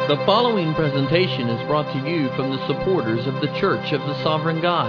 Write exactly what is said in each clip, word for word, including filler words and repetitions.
The following presentation is brought to you from the supporters of the Church of the Sovereign God.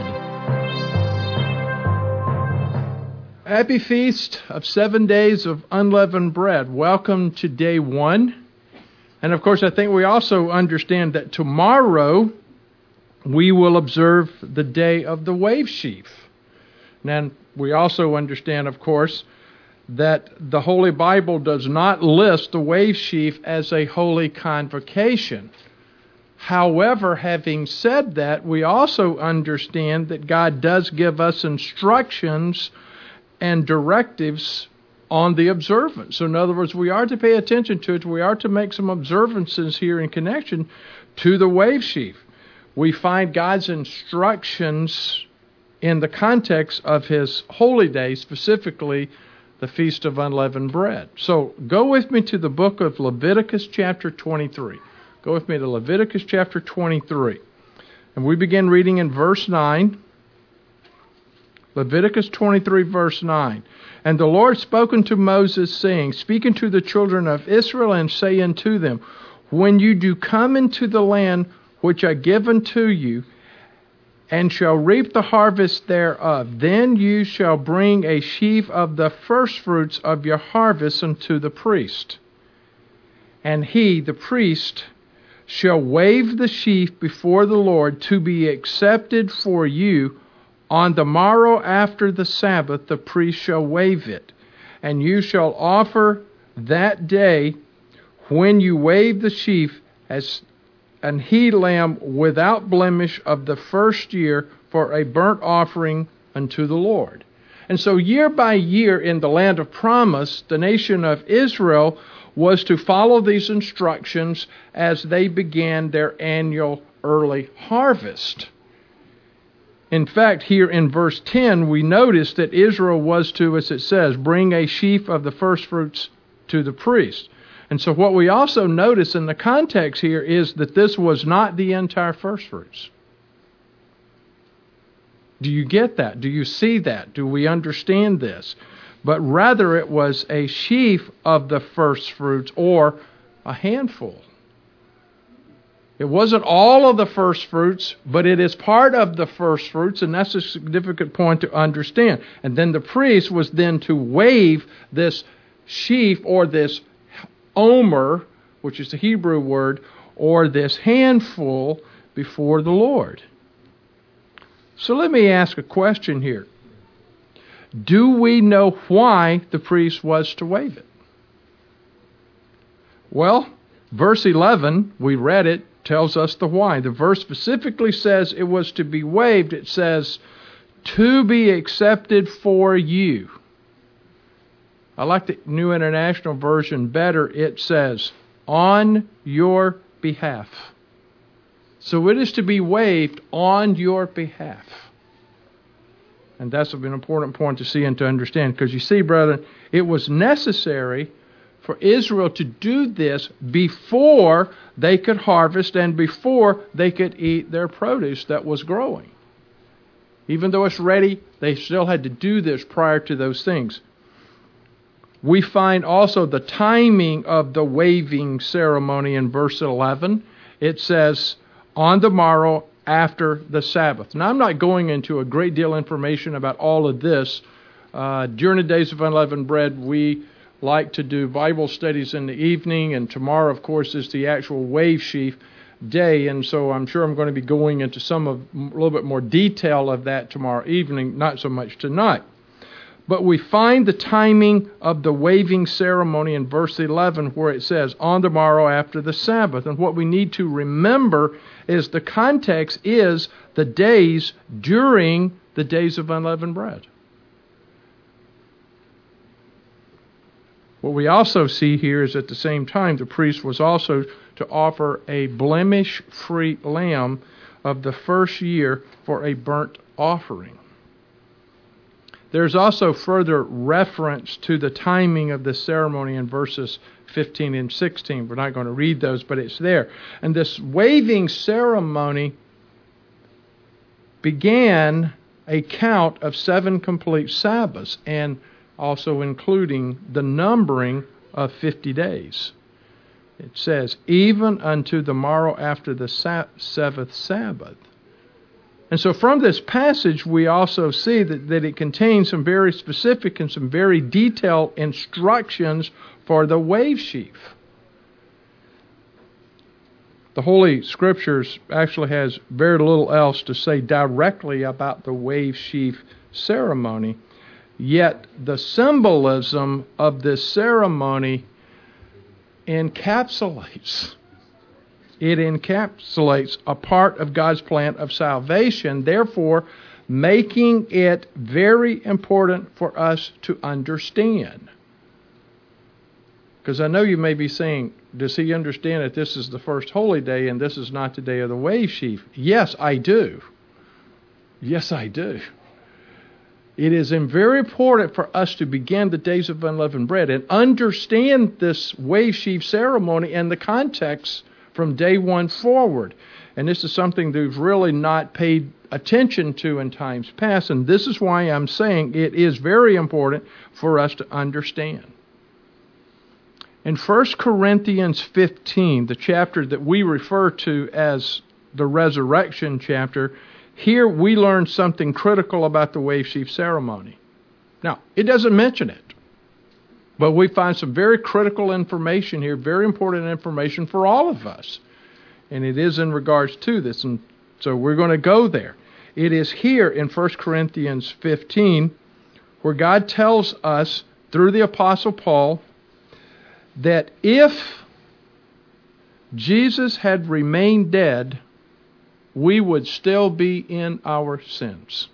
Happy Feast of Seven Days of Unleavened Bread. Welcome to day one. And of course, I think we also understand that tomorrow we will observe the day of the wave sheaf. And we also understand, of course, that the Holy Bible does not list the wave sheaf as a holy convocation. However, having said that, we also understand that God does give us instructions and directives on the observance. So in other words, we are to pay attention to it. We are to make some observances here in connection to the wave sheaf. We find God's instructions in the context of His holy day, specifically the Feast of Unleavened Bread. So go with me to the book of Leviticus chapter twenty-three. Go with me to Leviticus chapter twenty-three. And we begin reading in verse nine. Leviticus twenty-three, verse nine. And the Lord spoke unto Moses, saying, Speak unto the children of Israel, and say unto them, When you do come into the land which I give unto you, and shall reap the harvest thereof, then you shall bring a sheaf of the firstfruits of your harvest unto the priest. And he, the priest, shall wave the sheaf before the Lord to be accepted for you. On the morrow after the Sabbath, the priest shall wave it. And you shall offer that day, when you wave the sheaf, as an he lamb without blemish of the first year, for a burnt offering unto the Lord. And so year by year in the land of promise, the nation of Israel was to follow these instructions as they began their annual early harvest. In fact, here in verse ten, we notice that Israel was to, as it says, bring a sheaf of the firstfruits to the priest. And so what we also notice in the context here is that this was not the entire firstfruits. Do you get that? Do you see that? Do we understand this? But rather it was a sheaf of the firstfruits, or a handful. It wasn't all of the firstfruits, but it is part of the firstfruits, and that's a significant point to understand. And then the priest was then to wave this sheaf, or this omer, which is the Hebrew word, or this handful, before the Lord. So let me ask a question here. Do we know why the priest was to wave it? Well, verse eleven, we read it, tells us the why. The verse specifically says it was to be waved. It says, to be accepted for you. I like the New International Version better. It says, on your behalf. So it is to be waved on your behalf. And that's an important point to see and to understand. Because you see, brethren, it was necessary for Israel to do this before they could harvest and before they could eat their produce that was growing. Even though it's ready, they still had to do this prior to those things. We find also the timing of the waving ceremony in verse eleven. It says, on the morrow after the Sabbath. Now, I'm not going into a great deal of information about all of this. Uh, during the days of unleavened bread, we like to do Bible studies in the evening, and tomorrow, of course, is the actual wave sheaf day, and so I'm sure I'm going to be going into some of a little bit more detail of that tomorrow evening, not so much tonight. But we find the timing of the waving ceremony in verse eleven, where it says, on the morrow after the Sabbath. And what we need to remember is the context is the days during the days of unleavened bread. What we also see here is at the same time, the priest was also to offer a blemish-free lamb of the first year for a burnt offering. There's also further reference to the timing of the ceremony in verses fifteen and sixteen. We're not going to read those, but it's there. And this waving ceremony began a count of seven complete Sabbaths, and also including the numbering of fifty days. It says, even unto the morrow after the sa- seventh Sabbath. And so from this passage, we also see that, that it contains some very specific and some very detailed instructions for the wave sheaf. The Holy Scriptures actually has very little else to say directly about the wave sheaf ceremony, yet the symbolism of this ceremony encapsulates. It encapsulates a part of God's plan of salvation, therefore making it very important for us to understand. Because I know you may be saying, does he understand that this is the first holy day and this is not the day of the wave sheaf? Yes, I do. Yes, I do. It is very important for us to begin the days of unleavened bread and understand this wave sheaf ceremony and the context from day one forward. And this is something that we've really not paid attention to in times past, and this is why I'm saying it is very important for us to understand. In First Corinthians fifteen, the chapter that we refer to as the resurrection chapter, here we learn something critical about the wave sheaf ceremony. Now, it doesn't mention it, but we find some very critical information here, very important information for all of us. And it is in regards to this, and so we're going to go there. It is here in First Corinthians fifteen where God tells us through the Apostle Paul that if Jesus had remained dead, we would still be in our sins.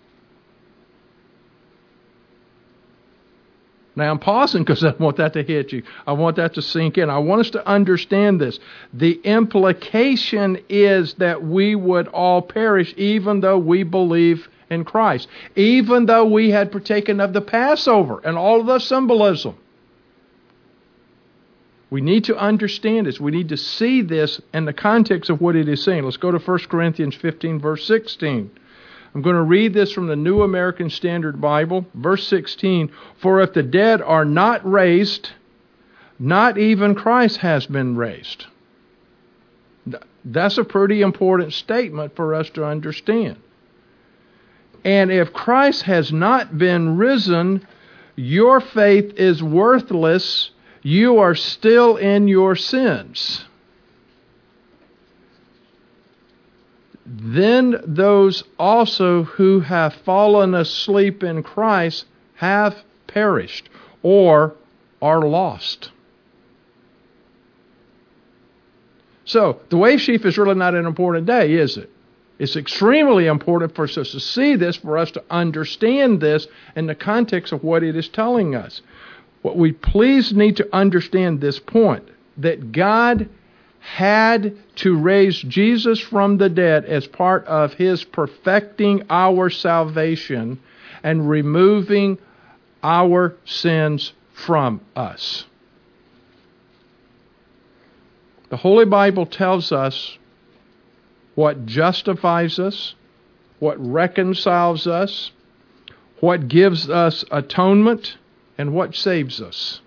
Now I'm pausing because I want that to hit you. I want that to sink in. I want us to understand this. The implication is that we would all perish even though we believe in Christ. Even though we had partaken of the Passover and all of the symbolism. We need to understand this. We need to see this in the context of what it is saying. Let's go to First Corinthians fifteen, verse sixteen. I'm going to read this from the New American Standard Bible. Verse sixteen, for if the dead are not raised, not even Christ has been raised. That's a pretty important statement for us to understand. And if Christ has not been risen, your faith is worthless. You are still in your sins. Then those also who have fallen asleep in Christ have perished or are lost. So, the wave sheaf is really not an important day, is it? It's extremely important for us to see this, for us to understand this in the context of what it is telling us. What we please need to understand this point, that God had to raise Jesus from the dead as part of His perfecting our salvation and removing our sins from us. The Holy Bible tells us what justifies us, what reconciles us, what gives us atonement, and what saves us.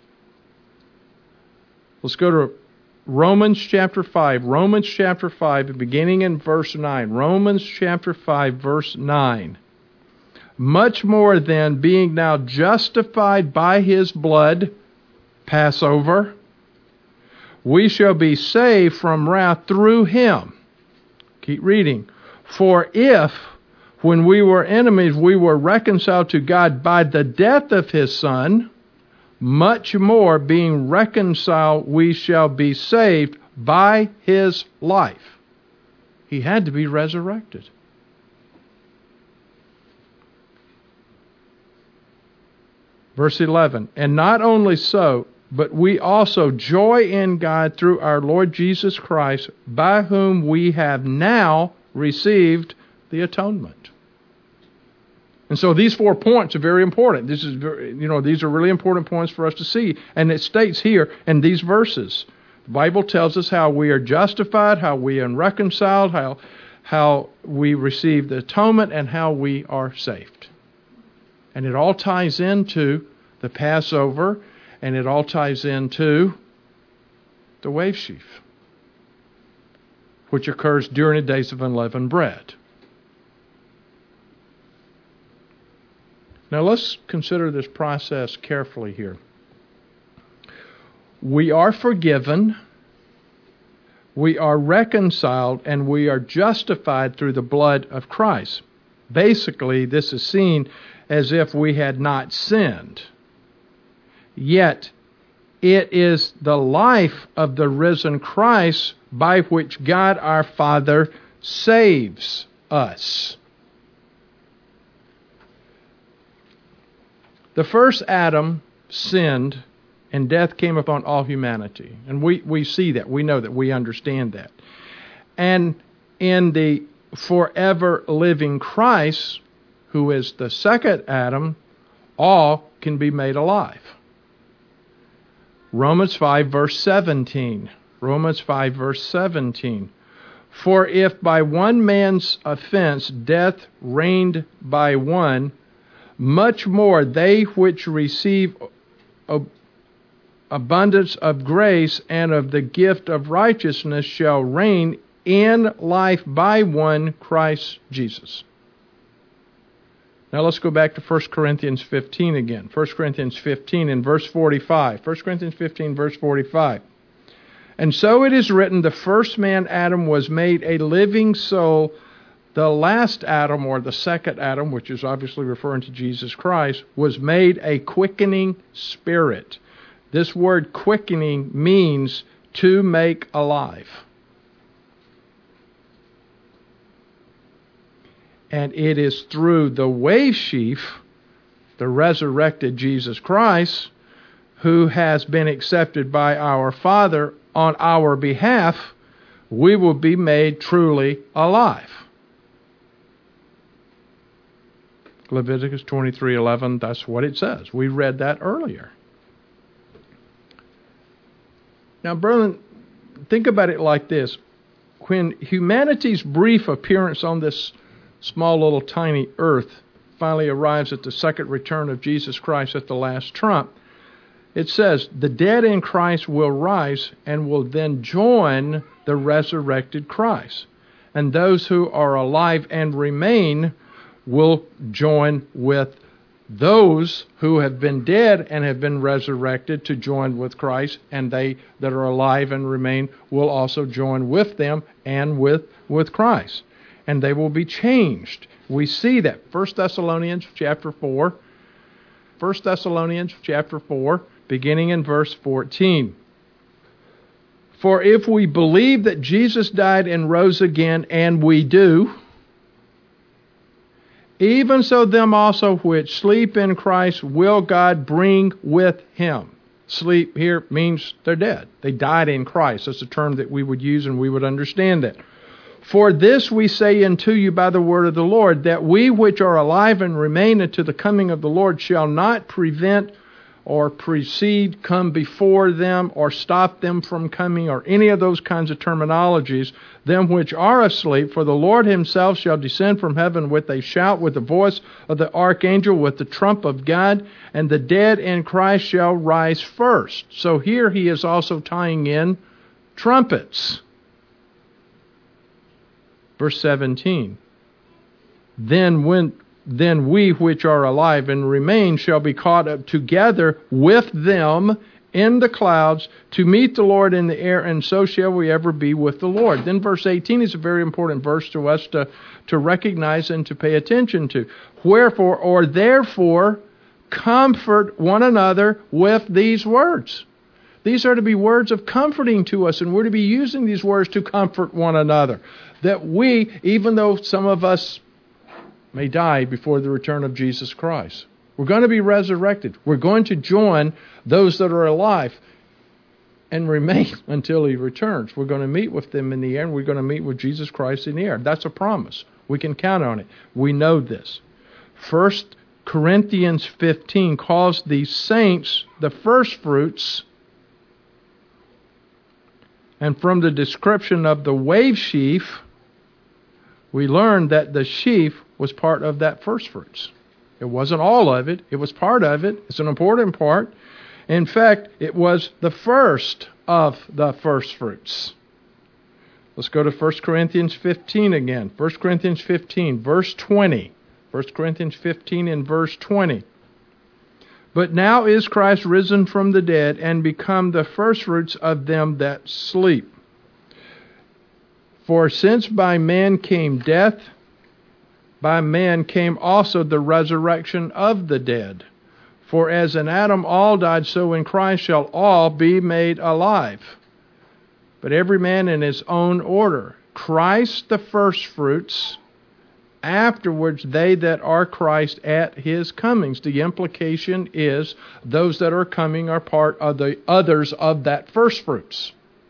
Let's go to Romans chapter five. Romans chapter five, beginning in verse nine. Romans chapter five, verse nine. Much more then, being now justified by His blood, Passover, we shall be saved from wrath through Him. Keep reading. For if, when we were enemies, we were reconciled to God by the death of His Son, much more, being reconciled, we shall be saved by His life. He had to be resurrected. Verse eleven, and not only so, but we also joy in God through our Lord Jesus Christ, by whom we have now received the atonement. And so these four points are very important. This is, very, you know, these are really important points for us to see. And it states here in these verses, the Bible tells us how we are justified, how we are reconciled, how, how we receive the atonement, and how we are saved. And it all ties into the Passover, and it all ties into the wave sheaf, which occurs during the days of unleavened bread. Now let's consider this process carefully here. We are forgiven, we are reconciled, and we are justified through the blood of Christ. Basically, this is seen as if we had not sinned. Yet, it is the life of the risen Christ by which God our Father saves us. The first Adam sinned, and death came upon all humanity. And we, we see that. We know that. We understand that. And in the forever living Christ, who is the second Adam, all can be made alive. Romans five, verse seventeen. Romans five, verse seventeen. For if by one man's offense death reigned by one, much more they which receive ab- abundance of grace and of the gift of righteousness shall reign in life by one, Christ Jesus. Now let's go back to First Corinthians fifteen again. First Corinthians fifteen in verse forty-five. First Corinthians fifteen, verse forty-five. And so it is written, the first man, Adam, was made a living soul. The last Adam, or the second Adam, which is obviously referring to Jesus Christ, was made a quickening spirit. This word quickening means to make alive. And it is through the wave sheaf, the resurrected Jesus Christ, who has been accepted by our Father on our behalf, we will be made truly alive. Leviticus twenty-three eleven, that's what it says. We read that earlier. Now, brethren, think about it like this. When humanity's brief appearance on this small little tiny earth finally arrives at the second return of Jesus Christ at the last trump, it says, the dead in Christ will rise and will then join the resurrected Christ. And those who are alive and remain will join with those who have been dead and have been resurrected to join with Christ, and they that are alive and remain will also join with them and with, with Christ. And they will be changed. We see that. First Thessalonians chapter four. First Thessalonians chapter four, beginning in verse fourteen. For if we believe that Jesus died and rose again, and we do, even so them also which sleep in Christ will God bring with him. Sleep here means they're dead. They died in Christ. That's a term that we would use and we would understand that. For this we say unto you by the word of the Lord, that we which are alive and remain unto the coming of the Lord shall not prevent or precede, come before them, or stop them from coming, or any of those kinds of terminologies, them which are asleep. For the Lord himself shall descend from heaven with a shout, with the voice of the archangel, with the trump of God, and the dead in Christ shall rise first. So here he is also tying in trumpets. Verse seventeen. Then when Then we which are alive and remain shall be caught up together with them in the clouds to meet the Lord in the air, and so shall we ever be with the Lord. Then verse eighteen is a very important verse to us to, to recognize and to pay attention to. Wherefore, or therefore, comfort one another with these words. These are to be words of comforting to us, and we're to be using these words to comfort one another. That we, even though some of us may die before the return of Jesus Christ, we're going to be resurrected. We're going to join those that are alive and remain until he returns. We're going to meet with them in the air, and we're going to meet with Jesus Christ in the air. That's a promise. We can count on it. We know this. First Corinthians fifteen calls these saints the first fruits. And from the description of the wave sheaf, we learned that the sheaf was part of that first fruits. It wasn't all of it. It was part of it. It's an important part. In fact, it was the first of the first fruits. Let's go to First Corinthians fifteen again. First Corinthians fifteen, verse twenty. First Corinthians fifteen and verse twenty. But now is Christ risen from the dead and become the firstfruits of them that sleep. For since by man came death, by man came also the resurrection of the dead. For as in Adam all died, so in Christ shall all be made alive. But every man in his own order. Christ the firstfruits, afterwards they that are Christ at his comings. The implication is those that are coming are part of the others of that firstfruits.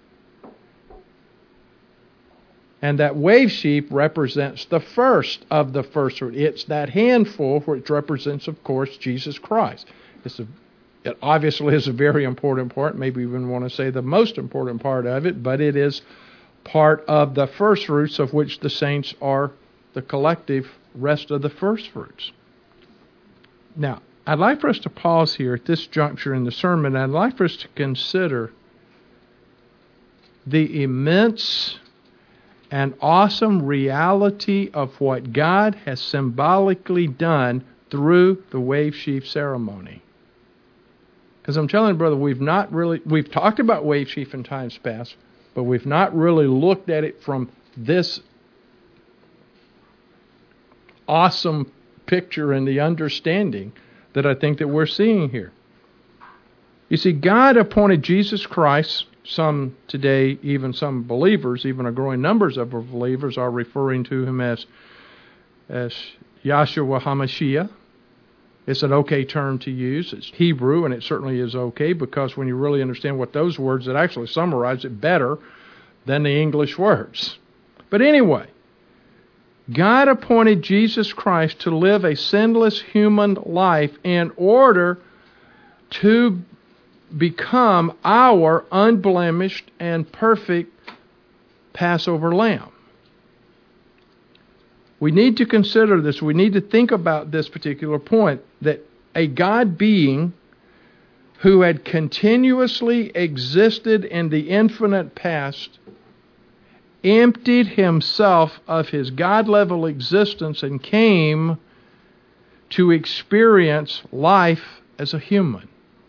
And that wave sheaf represents the first of the first fruit. It's that handful which represents, of course, Jesus Christ. It's a, it obviously is a very important part, maybe even want to say the most important part of it, but it is part of the first fruits of which the saints are the collective rest of the first fruits. Now, I'd like for us to pause here at this juncture in the sermon. I'd like for us to consider the immense and awesome reality of what God has symbolically done through the wave sheaf ceremony. Because I'm telling you, brother, we've not really, we've talked about wave sheaf in times past, but we've not really looked at it from this awesome picture and the understanding that I think that we're seeing here. You see, God appointed Jesus Christ. Some today, even some believers, even a growing numbers of believers, are referring to him as as Yahshua HaMashiach. It's an okay term to use. It's Hebrew, and it certainly is okay, because when you really understand what those words, it actually summarize it better than the English words. But anyway, God appointed Jesus Christ to live a sinless human life in order to become our unblemished and perfect Passover lamb. We need to consider this. We need to think about this particular point, that a God being who had continuously existed in the infinite past emptied himself of his God-level existence and came to experience life as a human.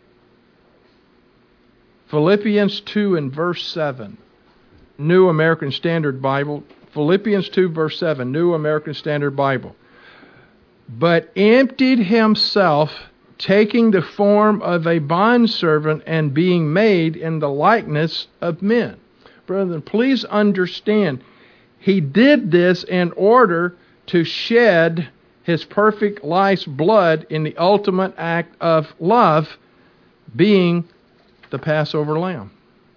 Philippians two and verse seven, New American Standard Bible. Philippians two verse seven, New American Standard Bible. But emptied himself, taking the form of a bondservant and being made in the likeness of men. Brethren, please understand, he did this in order to shed his perfect life's blood in the ultimate act of love, being the Passover lamb.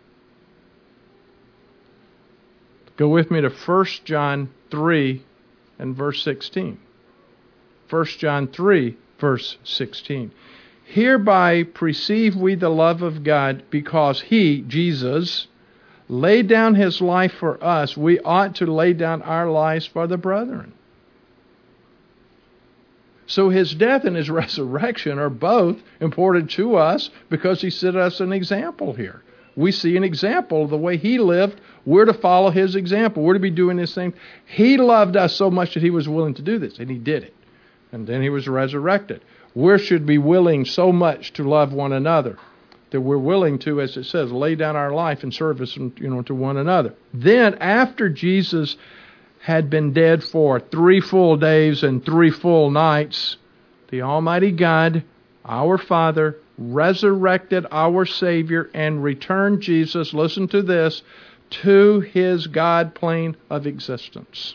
Go with me to First John three and verse sixteen. First John three, verse sixteen. Hereby perceive we the love of God, because he, Jesus, laid down his life for us. We ought to lay down our lives for the brethren. So his death and his resurrection are both important to us, because he set us an example here. We see an example of the way he lived. We're to follow his example. We're to be doing this thing. He loved us so much that he was willing to do this, and he did it. And then he was resurrected. We should be willing so much to love one another that we're willing to, as it says, lay down our life in service, you know, to one another. Then, after Jesus had been dead for three full days and three full nights, the Almighty God, our Father, resurrected our Savior and returned Jesus, listen to this, to his God plane of existence.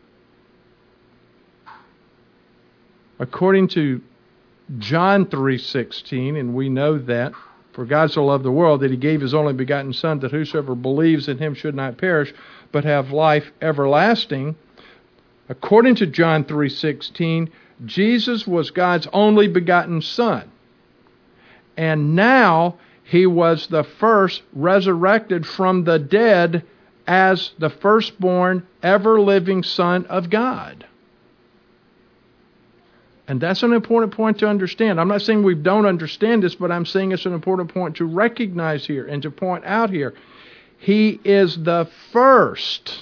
According to John three sixteen, and we know that, for God so loved the world that he gave his only begotten Son, that whosoever believes in him should not perish, but have life everlasting. According to John three sixteen, Jesus was God's only begotten Son. And now he was the first resurrected from the dead as the firstborn, ever-living Son of God. And that's an important point to understand. I'm not saying we don't understand this, but I'm saying it's an important point to recognize here and to point out here. He is the first,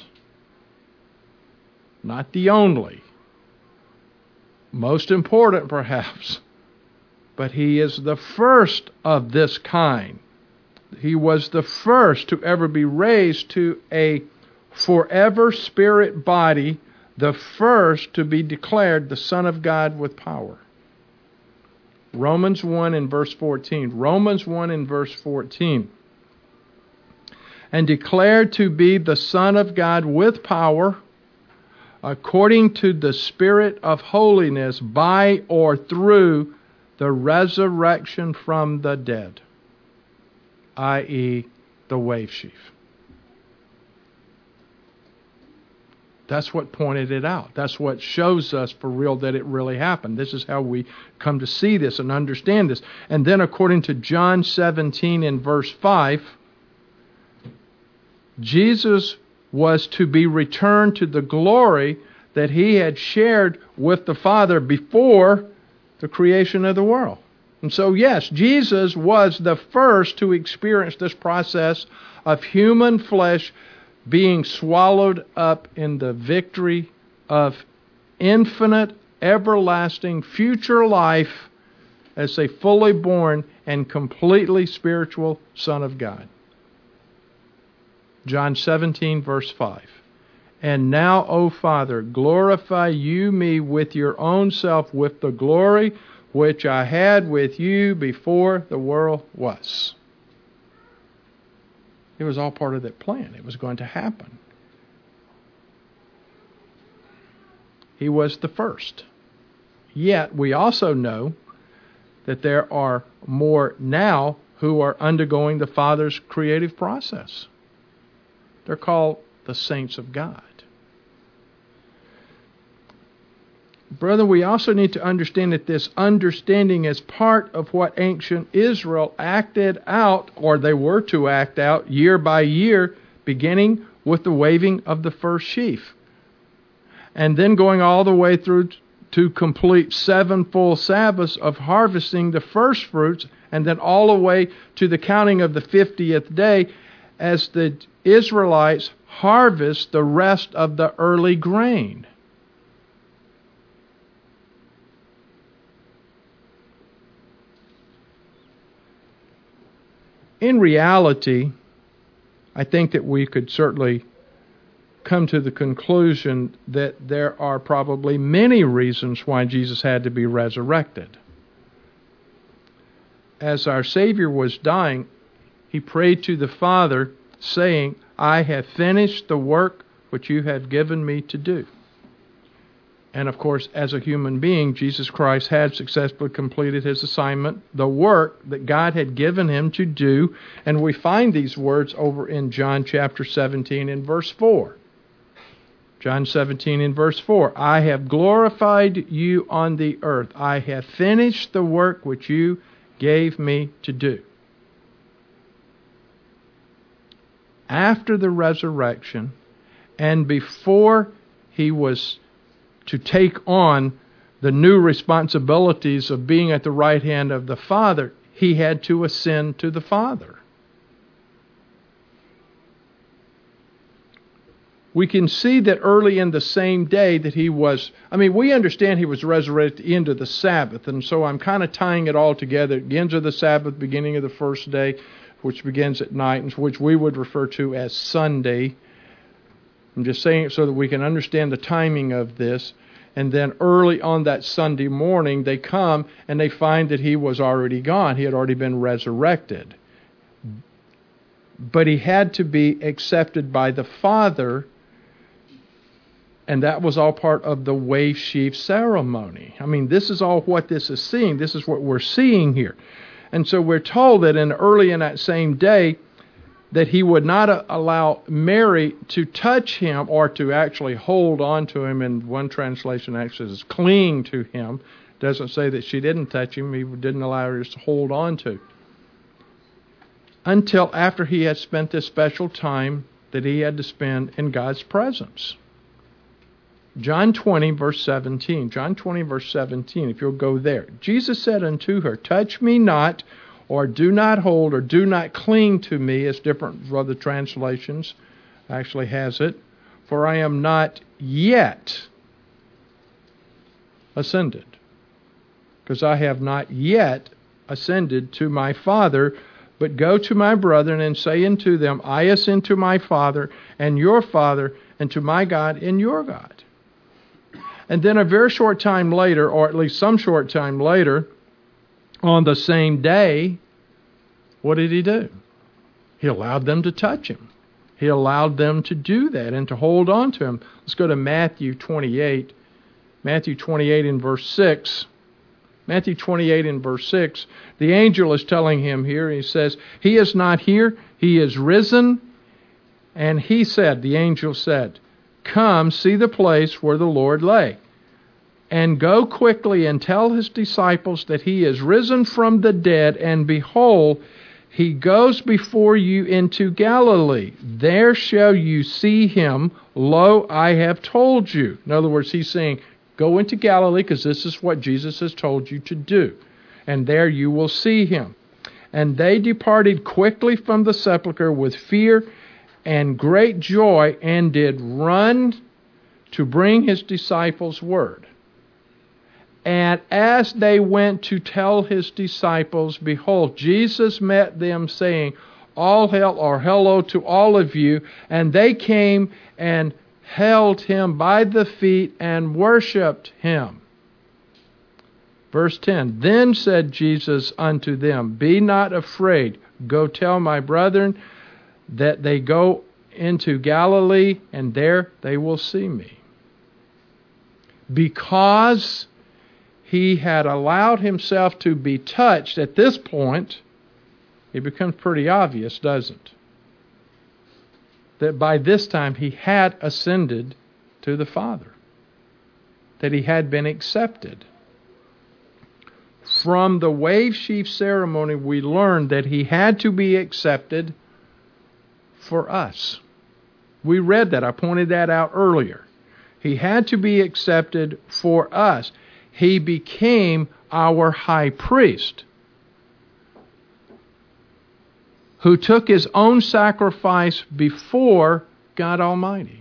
not the only. Most important, perhaps. But he is the first of this kind. He was the first to ever be raised to a forever spirit body, the first to be declared the Son of God with power. Romans one and verse fourteen. Romans one and verse fourteen. And declared to be the Son of God with power, according to the Spirit of holiness, by or through the resurrection from the dead, that is the wave sheaf. That's what pointed it out. That's what shows us for real that it really happened. This is how we come to see this and understand this. And then according to John seventeen and verse five, Jesus was to be returned to the glory that he had shared with the Father before the creation of the world. And so, yes, Jesus was the first to experience this process of human flesh being swallowed up in the victory of infinite, everlasting, future life as a fully born and completely spiritual Son of God. John seventeen, verse five. And now, O Father, glorify you me with your own self, with the glory which I had with you before the world was. It was all part of that plan. It was going to happen. He was the first. Yet, we also know that there are more now who are undergoing the Father's creative process. They're called the saints of God. Brother, we also need to understand that this understanding is part of what ancient Israel acted out, or they were to act out, year by year, beginning with the waving of the first sheaf. And then going all the way through to complete seven full Sabbaths of harvesting the first fruits, and then all the way to the counting of the fiftieth day as the Israelites harvest the rest of the early grain. In reality, I think that we could certainly come to the conclusion that there are probably many reasons why Jesus had to be resurrected. As our Savior was dying, he prayed to the Father, saying, I have finished the work which you have given me to do. And of course, as a human being, Jesus Christ had successfully completed his assignment, the work that God had given him to do. And we find these words over in John chapter seventeen and verse four. John seventeen and verse four. I have glorified you on the earth. I have finished the work which you gave me to do. After the resurrection, and before he was to take on the new responsibilities of being at the right hand of the Father, he had to ascend to the Father. We can see that early in the same day that he was, I mean, we understand he was resurrected at the end of the Sabbath, and so I'm kind of tying it all together. The end of the Sabbath, beginning of the first day, which begins at night, and which we would refer to as Sunday. I'm just saying it so that we can understand the timing of this. And then early on that Sunday morning, they come and they find that he was already gone. He had already been resurrected. But he had to be accepted by the Father, and that was all part of the wave sheaf ceremony. I mean, this is all what this is seeing. This is what we're seeing here. And so we're told that in early in that same day, that he would not allow Mary to touch him or to actually hold on to him. And one translation actually says cling to him. It doesn't say that she didn't touch him. He didn't allow her to hold on to. Until after he had spent this special time that he had to spend in God's presence. John twenty, verse seventeen. John twenty, verse seventeen, if you'll go there. Jesus said unto her, touch me not, or do not hold, or do not cling to me, as different other translations actually has it, for I am not yet ascended. Because I have not yet ascended to my Father, but go to my brethren and say unto them, I ascend to my Father and your Father, and to my God and your God. And then a very short time later, or at least some short time later, on the same day, what did he do? He allowed them to touch him. He allowed them to do that and to hold on to him. Let's go to Matthew twenty-eight. Matthew twenty-eight in verse six. Matthew twenty-eight in verse six. The angel is telling him here, he says, he is not here, he is risen. And he said, the angel said, come, see the place where the Lord lay, and go quickly and tell his disciples that he is risen from the dead, and behold, he goes before you into Galilee. There shall you see him. Lo, I have told you. In other words, he's saying, go into Galilee, because this is what Jesus has told you to do. And there you will see him. And they departed quickly from the sepulchre with fear and great joy, and did run to bring his disciples word. And as they went to tell his disciples, behold, Jesus met them, saying, all hail, or hello to all of you. And they came and held him by the feet and worshipped him. Verse ten, then said Jesus unto them, be not afraid. Go tell my brethren that they go into Galilee, and there they will see me. Because he had allowed himself to be touched at this point, it becomes pretty obvious, doesn't it? That by this time he had ascended to the Father. That he had been accepted. From the wave sheaf ceremony, we learned that he had to be accepted for us. We read that. I pointed that out earlier. He had to be accepted for us. He became our high priest, who took his own sacrifice before God Almighty.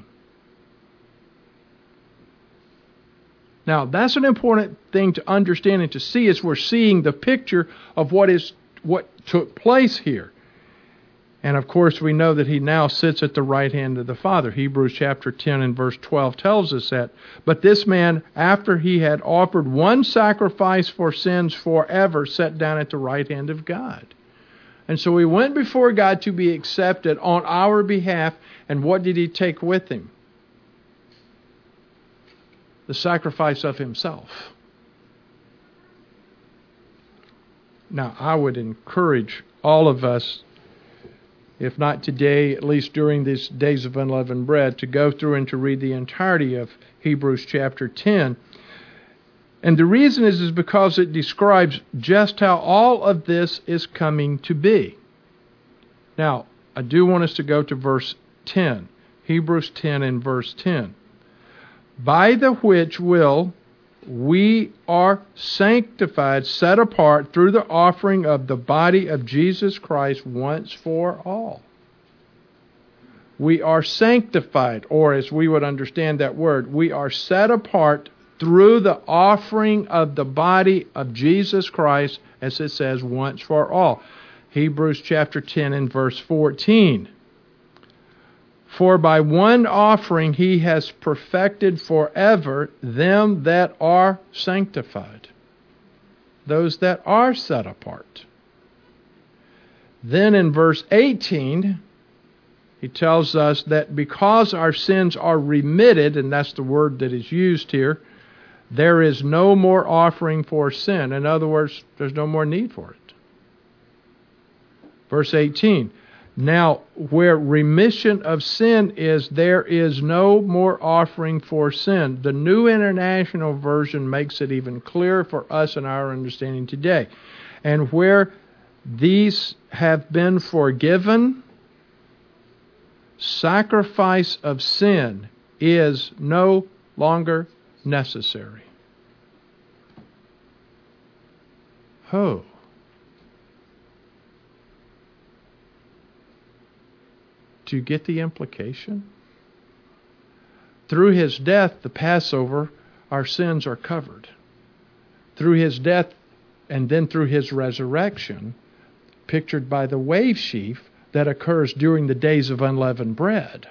Now, that's an important thing to understand and to see as we're seeing the picture of what is what took place here. And of course, we know that he now sits at the right hand of the Father. Hebrews chapter ten and verse twelve tells us that. But this man, after he had offered one sacrifice for sins forever, sat down at the right hand of God. And so he went before God to be accepted on our behalf. And what did he take with him? The sacrifice of himself. Now, I would encourage all of us, if not today, at least during these days of unleavened bread, to go through and to read the entirety of Hebrews chapter ten. And the reason is, is because it describes just how all of this is coming to be. Now, I do want us to go to verse ten. Hebrews ten and verse ten. By the which will we are sanctified, set apart through the offering of the body of Jesus Christ once for all. We are sanctified, or as we would understand that word, we are set apart through the offering of the body of Jesus Christ, as it says, once for all. Hebrews chapter ten and verse fourteen. For by one offering he has perfected forever them that are sanctified, those that are set apart. Then in verse eighteen, he tells us that because our sins are remitted, and that's the word that is used here, there is no more offering for sin. In other words, there's no more need for it. Verse eighteen. Now, where remission of sin is, there is no more offering for sin. The New International Version makes it even clearer for us in our understanding today. And where these have been forgiven, sacrifice of sin is no longer necessary. Oh. Do you get the implication? Through his death, the Passover, our sins are covered. Through his death and then through his resurrection, pictured by the wave sheaf that occurs during the days of unleavened bread,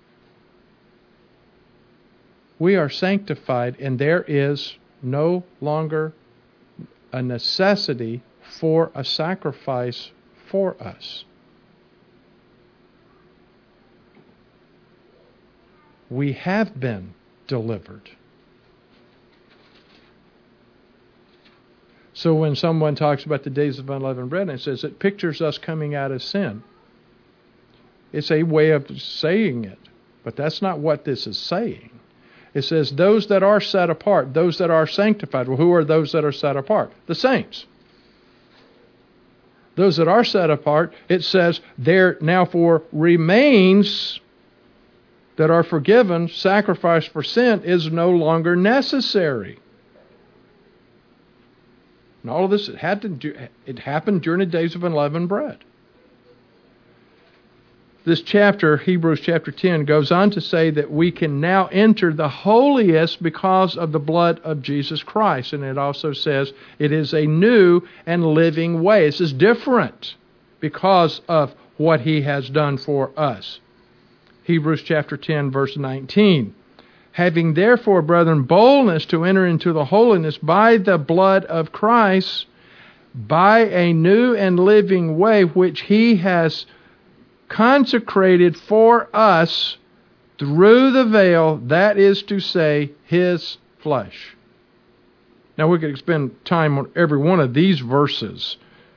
we are sanctified, and there is no longer a necessity for a sacrifice for us. We have been delivered. So when someone talks about the days of unleavened bread and it says it pictures us coming out of sin, it's a way of saying it, but that's not what this is saying. It says those that are set apart, those that are sanctified. Well, who are those that are set apart? The saints. Those that are set apart, it says there now for remains that are forgiven, sacrifice for sin is no longer necessary. And all of this, it, had to do, it happened during the days of unleavened bread. This chapter, Hebrews chapter ten, goes on to say that we can now enter the holiest because of the blood of Jesus Christ. And it also says it is a new and living way. This is different because of what he has done for us. Hebrews chapter ten, verse nineteen. Having therefore, brethren, boldness to enter into the holiness by the blood of Christ, by a new and living way which he has consecrated for us through the veil, that is to say, his flesh. Now we could spend time on every one of these verses.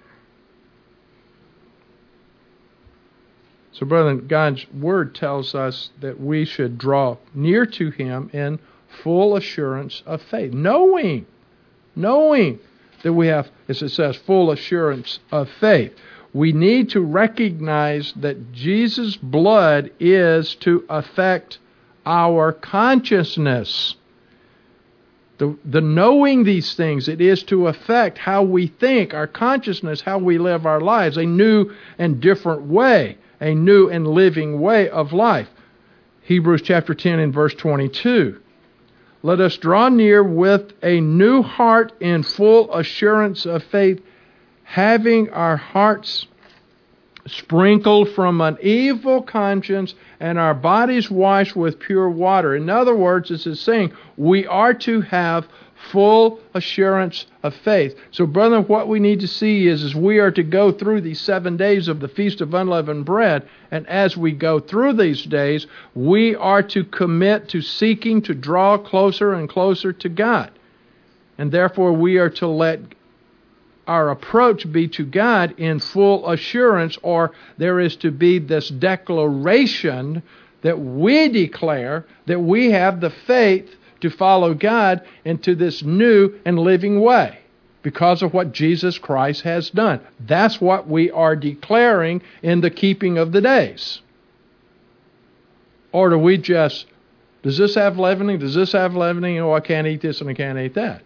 So, brethren, God's Word tells us that we should draw near to him in full assurance of faith, knowing, knowing that we have, as it says, full assurance of faith. We need to recognize that Jesus' blood is to affect our consciousness. The, the knowing these things, it is to affect how we think, our consciousness, how we live our lives, a new and different way, a new and living way of life. Hebrews chapter ten and verse twenty-two. Let us draw near with a new heart in full assurance of faith, having our hearts sprinkled from an evil conscience and our bodies washed with pure water. In other words, this is saying we are to have full assurance of faith. So, brethren, what we need to see is, is we are to go through these seven days of the Feast of Unleavened Bread, and as we go through these days, we are to commit to seeking to draw closer and closer to God. And therefore, we are to let our approach be to God in full assurance, or there is to be this declaration that we declare that we have the faith to follow God into this new and living way because of what Jesus Christ has done. That's what we are declaring in the keeping of the days. Or do we just, does this have leavening? Does this have leavening? Oh, I can't eat this and I can't eat that.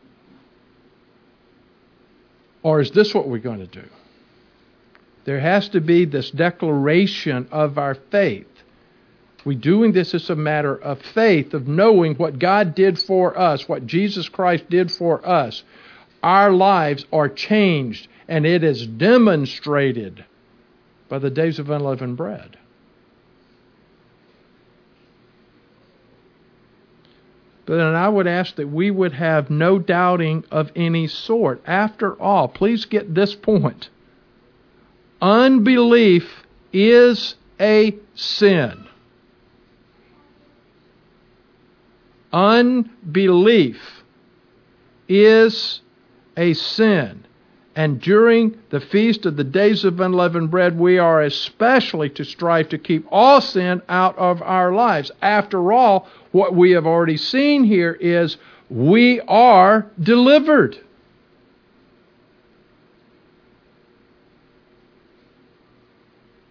Or is this what we're going to do? There has to be this declaration of our faith. We're doing this as a matter of faith, of knowing what God did for us, what Jesus Christ did for us. Our lives are changed, and it is demonstrated by the days of unleavened bread. But then I would ask that we would have no doubting of any sort. After all, please get this point. Unbelief is a sin. Unbelief is a sin. And during the Feast of the Days of Unleavened Bread, we are especially to strive to keep all sin out of our lives. After all, what we have already seen here is we are delivered.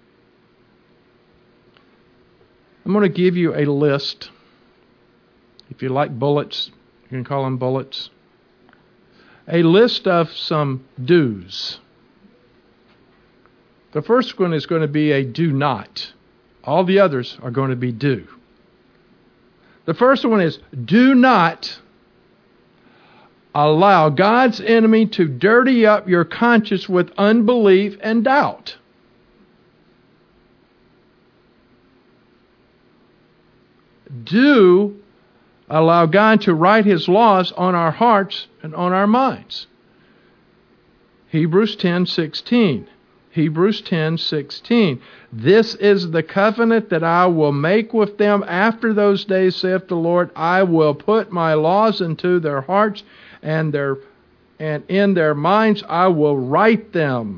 I'm going to give you a list, a if you like bullets, you can call them bullets. A list of some do's. The first one is going to be a do not. All the others are going to be do. The first one is do not allow God's enemy to dirty up your conscience with unbelief and doubt. Do allow God to write His laws on our hearts and on our minds. Hebrews ten sixteen. Hebrews ten sixteen. This is the covenant that I will make with them after those days, saith the Lord. I will put my laws into their hearts, and their and in their minds I will write them.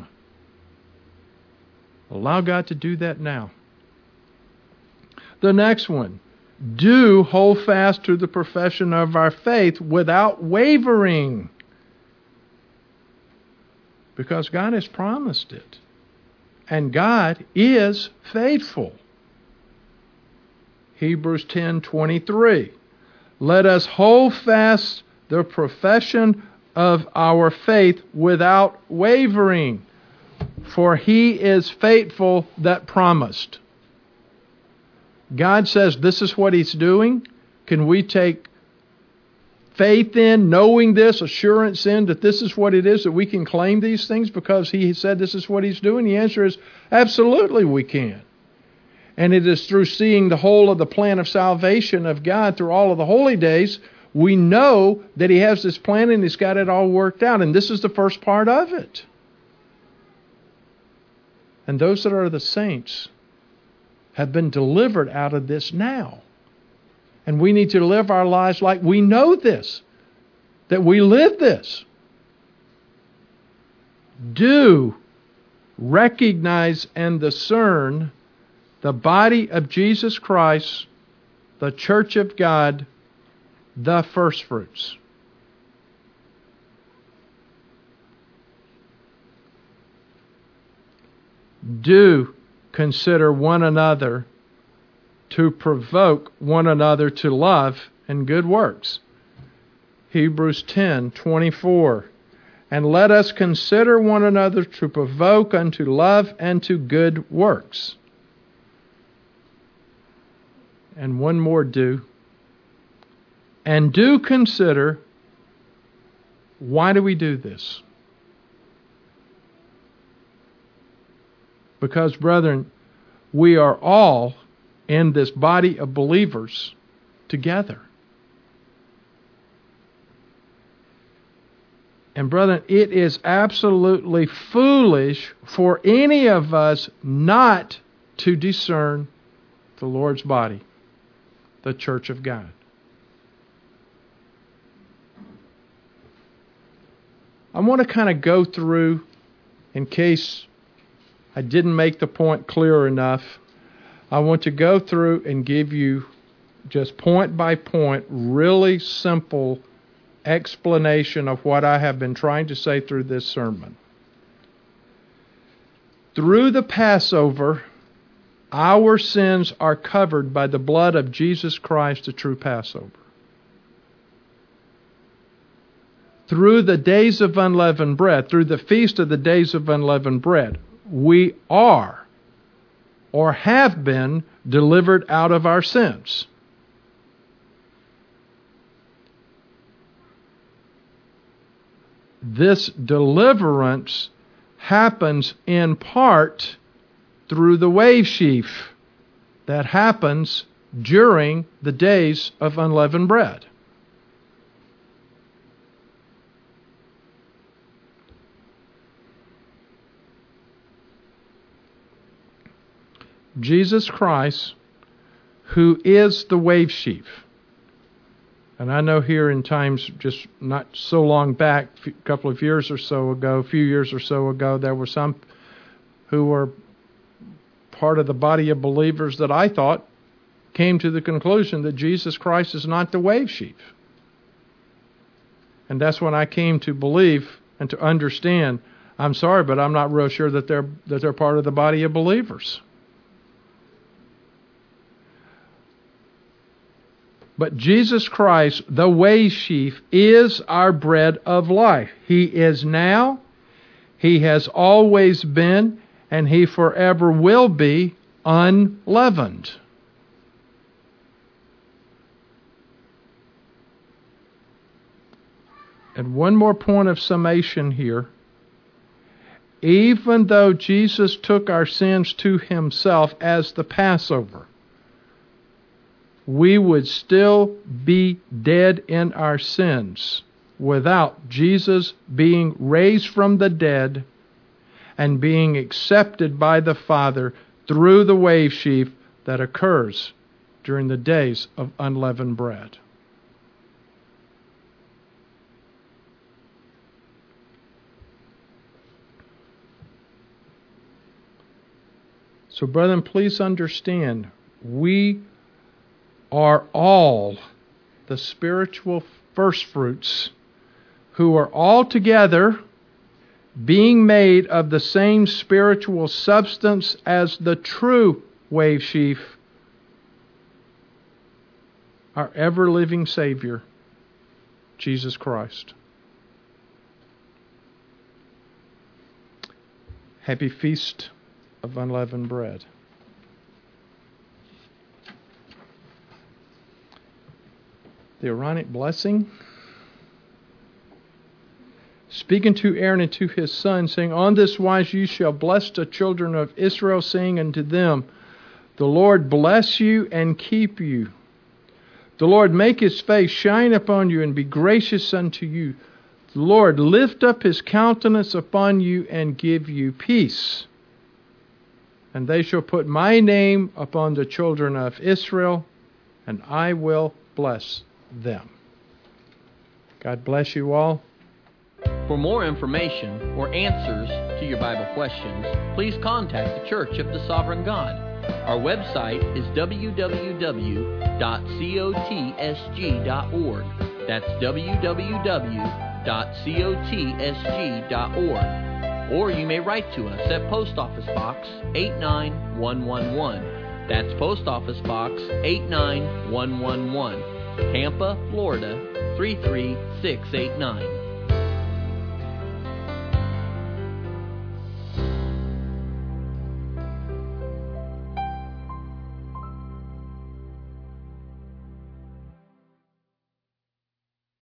Allow God to do that now. The next one. Do hold fast to the profession of our faith without wavering. Because God has promised it. And God is faithful. Hebrews ten twenty-three. Let us hold fast the profession of our faith without wavering, for He is faithful that promised. God says this is what He's doing. Can we take faith in, knowing this, assurance in, that this is what it is, that we can claim these things because He said this is what He's doing? The answer is absolutely we can. And it is through seeing the whole of the plan of salvation of God through all of the holy days, we know that He has this plan and He's got it all worked out. And this is the first part of it. And those that are the saints have been delivered out of this now. And we need to live our lives like we know this, that we live this. Do recognize and discern the body of Jesus Christ, the church of God, the firstfruits. Do consider one another to provoke one another to love and good works. Hebrews ten twenty-four. And let us consider one another to provoke unto love and to good works. And one more do. And do consider, why do we do this? Because, brethren, we are all in this body of believers together. And brethren, it is absolutely foolish for any of us not to discern the Lord's body, the church of God. I want to kind of go through, in case I didn't make the point clear enough, I want to go through and give you just point by point, really simple explanation of what I have been trying to say through this sermon. Through the Passover, our sins are covered by the blood of Jesus Christ, the true Passover. Through the days of unleavened bread, through the feast of the days of unleavened bread, we are or have been delivered out of our sins. This deliverance happens in part through the wave sheaf that happens during the days of unleavened bread. Jesus Christ, who is the wave sheaf. And I know here in times just not so long back, a couple of years or so ago, a few years or so ago, there were some who were part of the body of believers that I thought came to the conclusion that Jesus Christ is not the wave sheaf. And that's when I came to believe and to understand, I'm sorry, but I'm not real sure that they're that they're part of the body of believers. But Jesus Christ, the way sheaf, is our bread of life. He is now, He has always been, and He forever will be unleavened. And one more point of summation here. Even though Jesus took our sins to Himself as the Passover, we would still be dead in our sins without Jesus being raised from the dead and being accepted by the Father through the wave sheaf that occurs during the days of unleavened bread. So, brethren, please understand, we are all the spiritual firstfruits who are all together being made of the same spiritual substance as the true wave sheaf, our ever-living Savior, Jesus Christ. Happy Feast of Unleavened Bread. The Aaronic blessing. Speaking to Aaron and to his son, saying, On this wise you shall bless the children of Israel, saying unto them, The Lord bless you and keep you. The Lord make His face shine upon you and be gracious unto you. The Lord lift up His countenance upon you and give you peace. And they shall put my name upon the children of Israel, and I will bless them. God bless you all. For more information or answers to your Bible questions, please contact the Church of the Sovereign God. Our website is w w w dot cotsg dot org. That's w w w dot cotsg dot org. Or you may write to us at Post Office Box eight nine one one one. That's Post Office Box eight nine one one one, Tampa, Florida three three six eight nine.